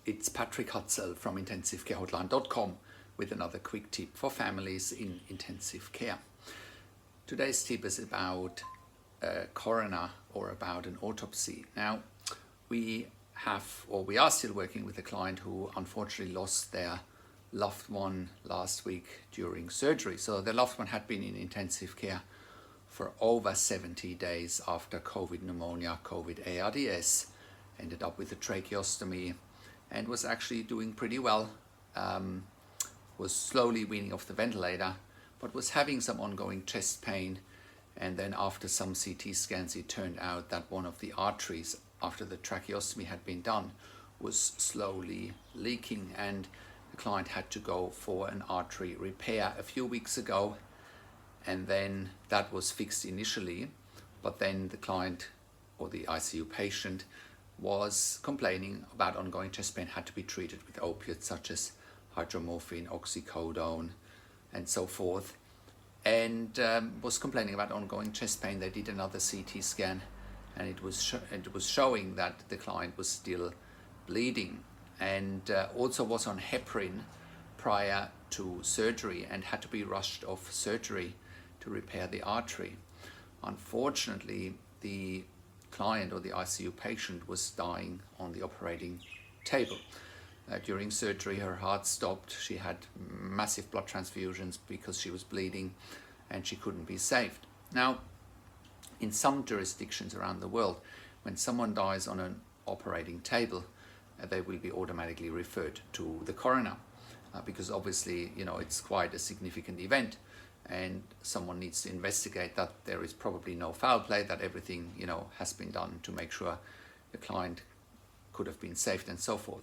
It's Patrick Hutzel from IntensiveCareHotline.com with another quick tip for families in intensive care. Today's tip is about a coroner or about an autopsy. Now, we are still working with a client who unfortunately lost their loved one last week during surgery. So their loved one had been in intensive care for over 70 days after COVID pneumonia, COVID ARDS, ended up with a tracheostomy and was actually doing pretty well, was slowly weaning off the ventilator, but was having some ongoing chest pain. And then after some CT scans, it turned out that one of the arteries after the tracheostomy had been done was slowly leaking, and the client had to go for an artery repair a few weeks ago. And then that was fixed initially, but then the client or the ICU patient was complaining about ongoing chest pain, had to be treated with opiates such as hydromorphine, oxycodone, and so forth, and was complaining about ongoing chest pain. They did another CT scan, and it was showing that the client was still bleeding, and also was on heparin prior to surgery and had to be rushed off surgery to repair the artery. Unfortunately, the client or the ICU patient was dying on the operating table. During surgery, her heart stopped. She had massive blood transfusions because she was bleeding and she couldn't be saved. Now, in some jurisdictions around the world, when someone dies on an operating table, they will be automatically referred to the coroner because obviously, it's quite a significant event, and someone needs to investigate that there is probably no foul play, that everything, has been done to make sure the client could have been saved and so forth.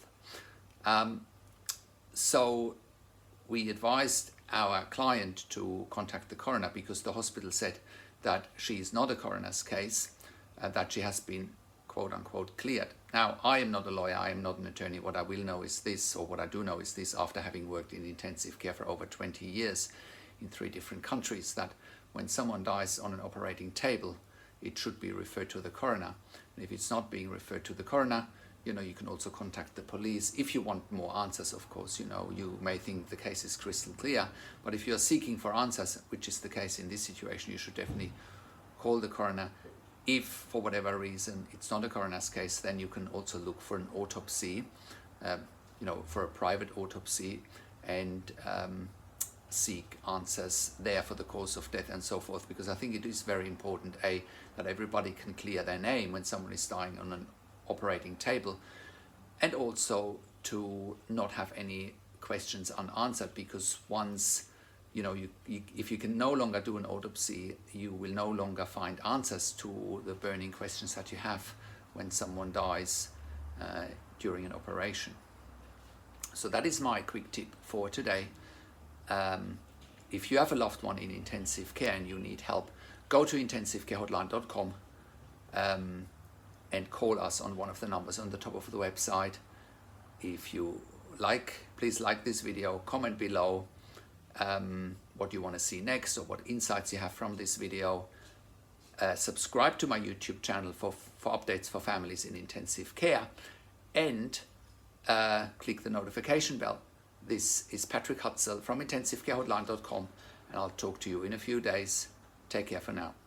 So we advised our client to contact the coroner because the hospital said that she is not a coroner's case, that she has been quote unquote cleared. Now, I am not a lawyer, I am not an attorney. What I will know is this, or what I do know is this, after having worked in intensive care for over 20 years in 3 different countries, that when someone dies on an operating table, it should be referred to the coroner. And if it's not being referred to the coroner, you can also contact the police if you want more answers. Of course, you may think the case is crystal clear, but if you're seeking for answers, which is the case in this situation, you should definitely call the coroner. If for whatever reason it's not a coroner's case, then you can also look for an autopsy, for a private autopsy, and seek answers there for the cause of death and so forth, because I think it is very important, that everybody can clear their name when someone is dying on an operating table, and also to not have any questions unanswered, because once if you can no longer do an autopsy, you will no longer find answers to the burning questions that you have when someone dies during an operation. So that is my quick tip for today. If you have a loved one in intensive care and you need help, go to IntensiveCareHotline.com and call us on one of the numbers on the top of the website. If you please like this video, comment below what you want to see next or what insights you have from this video. Subscribe to my YouTube channel for updates for families in intensive care, and click the notification bell. This is Patrick Hutzel from IntensiveCareHotline.com, and I'll talk to you in a few days. Take care for now.